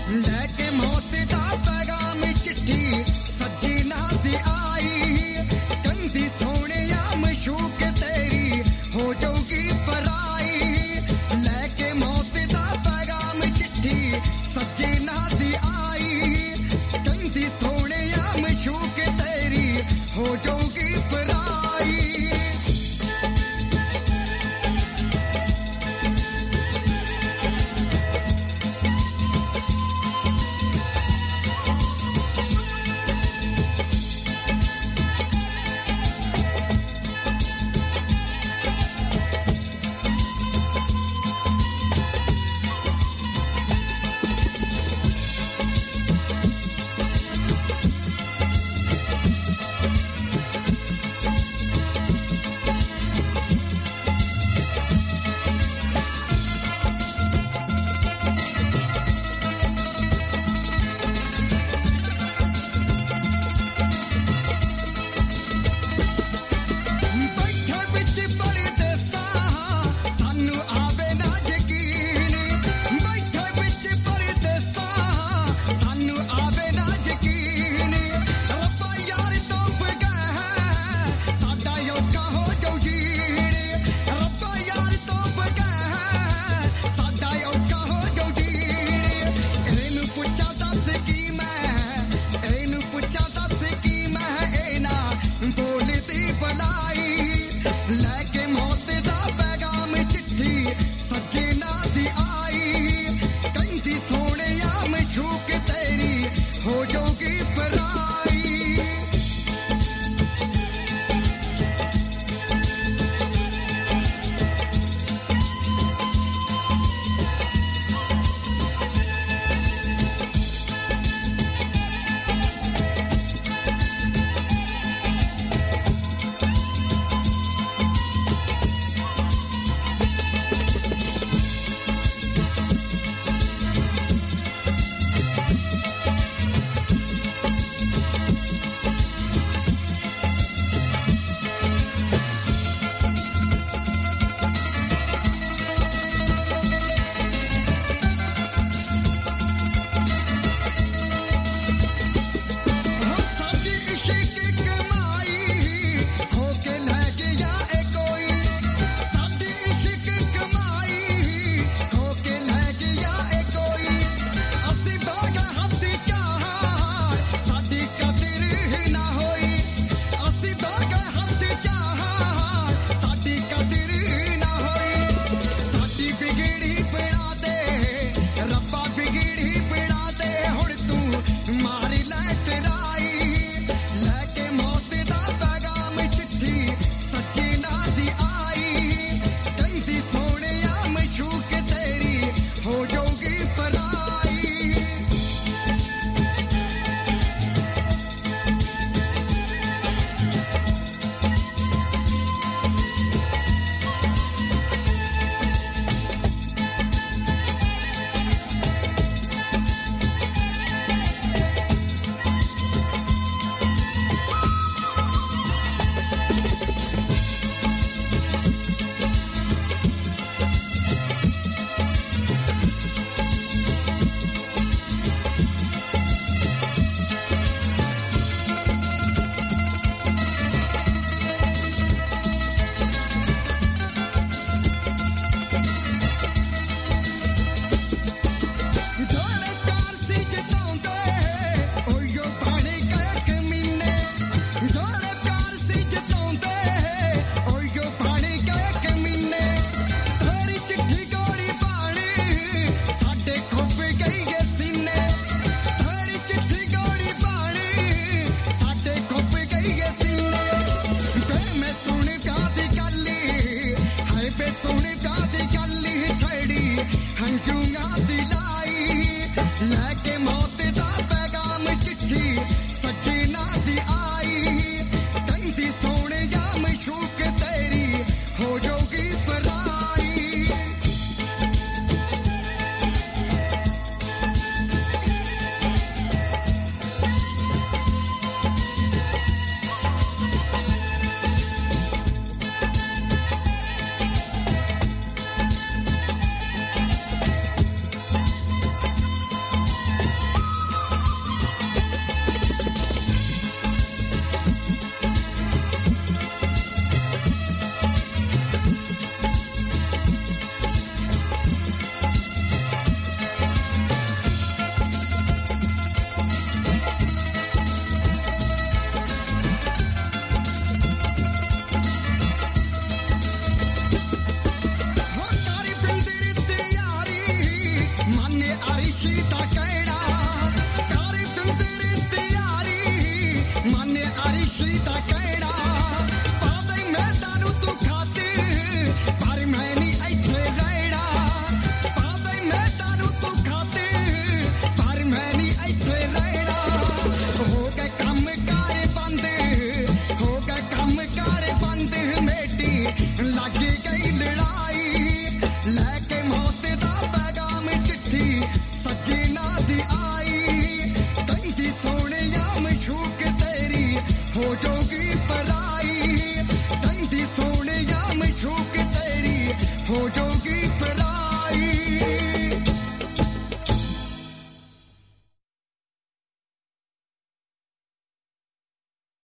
लेके मौत दा पैगाम चिट्ठी सज्जी ना दी आई कहंदी सोहणिया मशूक तेरी हो जाऊगी पराई लेके मौत दा पैगाम चिट्ठी सज्जी ना दी आई कहंदी सोहणिया मशूक तेरी हो जाऊगी पराई ਤਾਂ ਕਹਿਣਾ ਕਰ ਤੇਰੀ ਤਿਆਰੀ ਮਨ ਅਰਿਸ਼ੀ ਤਾਂ ਕਹਿਣਾ ਪਾਦੇ ਮੈਦਾਂ ਨੂੰ ਤੂੰ ਖਾਤੇ ਪਰ ਮੈਂ ਨਹੀਂ ਇੱਥੇ ਰਹਿਣਾ ਪਾਦੇ ਮੈਦਾਂ ਨੂੰ ਤੂੰ ਖਾਤੇ ਪਰ ਮੈਂ ਨਹੀਂ ਇੱਥੇ ਰਹਿਣਾ ਹੋ ਗਏ ਕੰਮ ਕਾਰ ਬੰਦ ਹੋ ਗਏ ਕੰਮ ਕਾਰ ਬੰਦ ਮੇਟੀ ਲੱਗ ਗਈ ਲੜਾਈ ਲੈ ਕੇ ਮੌਤ ਦਾ ਪੈਗਾਮ ਚਿੱਠੀ ਸੱਜਣਾ ਦੀ